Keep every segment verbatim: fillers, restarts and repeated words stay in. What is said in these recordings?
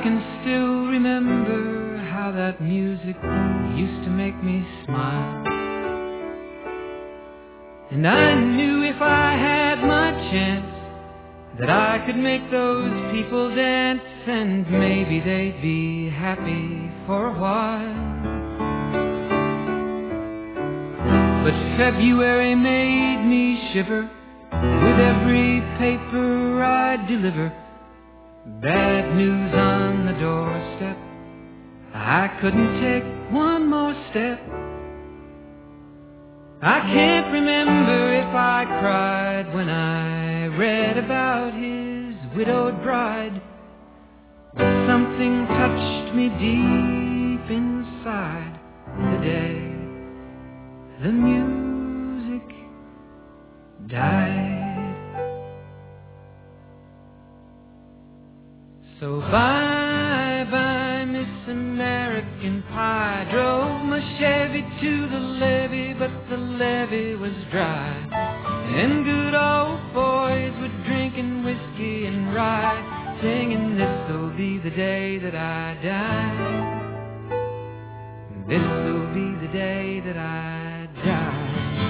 can still remember how that music used to make me smile. And I knew if I had my chance that I could make those people dance, and maybe they'd be happy for a while. But February made me shiver with every paper I deliver. Bad news on the doorstep, I couldn't take one more step. I can't remember if I cried when I read about his widowed bride, but something touched me deep inside the day the music died. So bye bye Miss American Pie. Drove my Chevy to the levee, but the levee was dry, and good old boys were drinking whiskey and rye, singing this'll be the day that I die. This'll be the day that I die.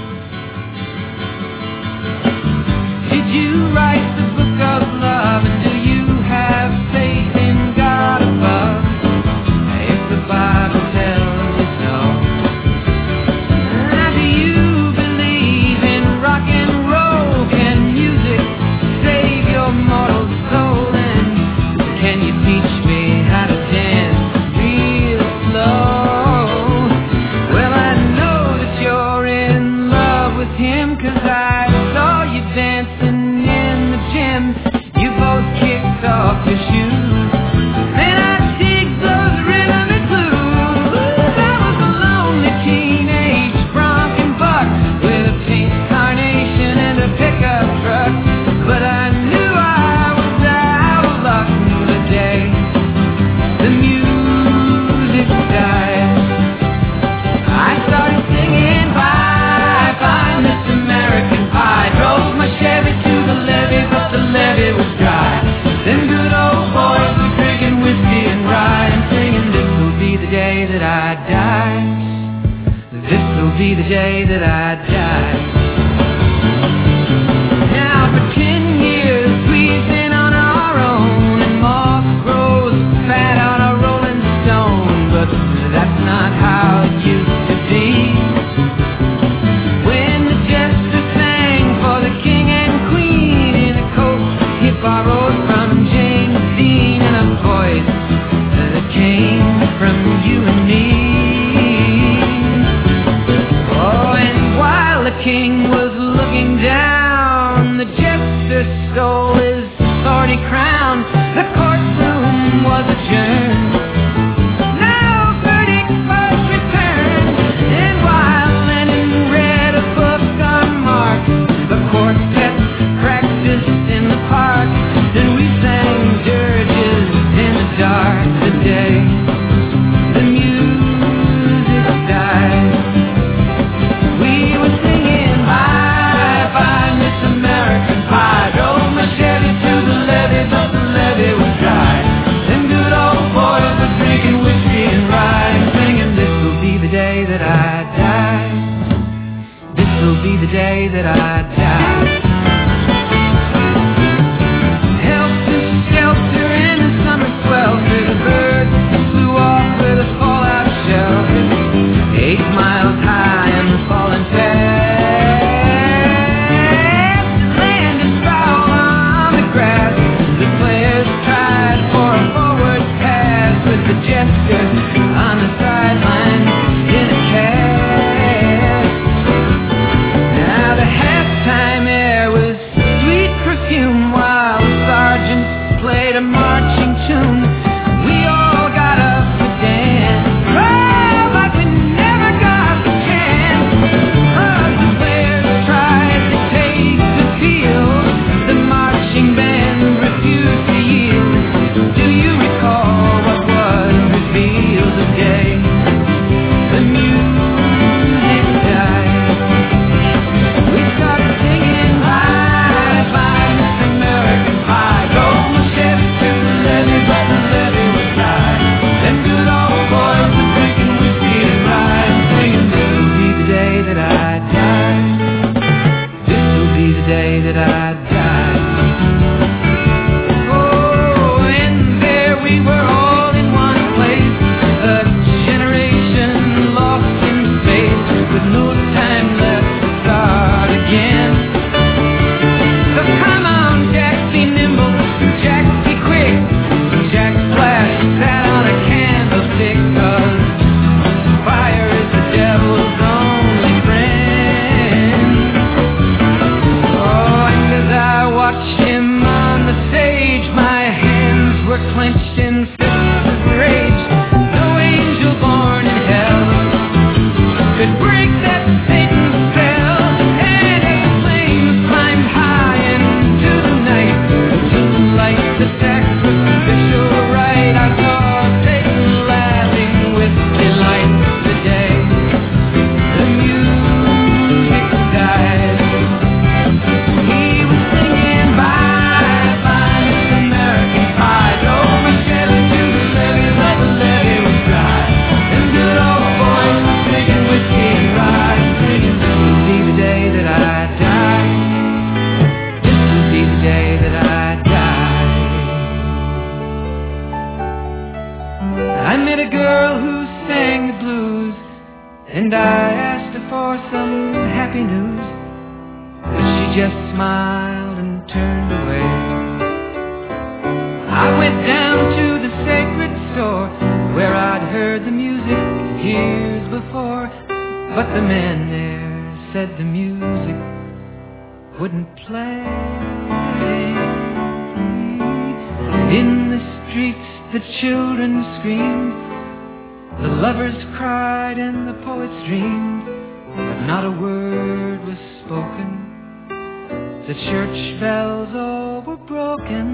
Did you write the book of love, and do you have faith in God above? If the Bible tells you so, do you believe in rock and roll? Can music save your mortal soul? And can you teach me how to dance real slow? Well, I know that you're in love with him, 'cause I saw you dancing in the gym. You both kicked off your shoes, and I digged those rhythm and blues. I was a lonely teenage bronc and buck with a pink carnation and a pickup truck, but I knew I was out of luck the day the music died. I started singing bye bye Miss American Pie. Drove my Chevy to the levee, but the levee was dry. Them good old boys were drinking whiskey and rye, and singing this'll be the day that I die. This'll be the day that I die. Now for ten years we've been on our own, and moss grows fat on a rolling stone, but that's not how it used to be. When the jester sang for the king and queen in a coat he borrowed from James Dean, and a voice that came from you and me. Oh, and while the king was looking down, the jester stole his thorny crown. The courtroom was adjourned. No verdict was returned, and while Lennon read a book on Marx, the quartet practiced in the park, and we sang dirges in the dark the day the music died. We were singing bye bye Miss American Pie. Drove my Chevy to the levee, but the levee was dry, and good old boys were I died. Oh, and there we were all in one place, a generation lost in space, with no time left to start again. So come on, Jack, be nimble, Jack, be quick. Jack Flash sat on a candlestick, 'cause fire is the devil's only friend. Oh, and as I watched him on the stage, my hands were clenched in fists of rage. No angel born in hell could break that Satan's spell. And as flames climbed high into the night to light the sacrificial rite, I saw Satan laughing with delight the day the music died. He was singing bye bye Miss American Pie, drove my Chevy to the levee, but the levee was dry. Them good old boys were drinking whiskey rye, singing, this will be the day that I die. This will be the day that I die. I met a girl who sang the blues, and I asked her for some happy news, but she just smiled and turned away. I went down to the sacred store, where I'd heard the music years before, but the man there said the music wouldn't play. In the streets the children screamed, the lovers cried and the poets dreamed, but not a word was spoken. The church bells all were broken,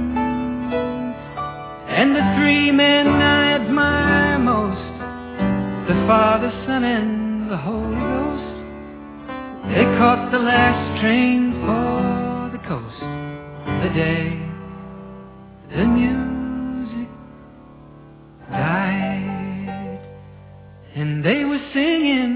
and the three men I admire most, the Father, Son, and the Holy Ghost, they caught the last train for the coast the day the music died. And they were singing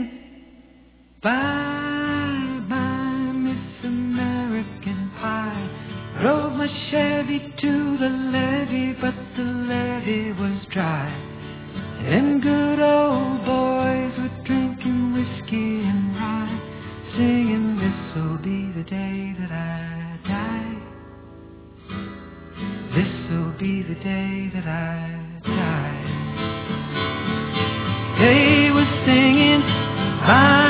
bye bye Miss American Pie, drove my Chevy to the levee, but the levee was dry. And good old boys were drinking whiskey and rye, singing, this'll be the day that I die. This'll be the day that I die. They were singing bye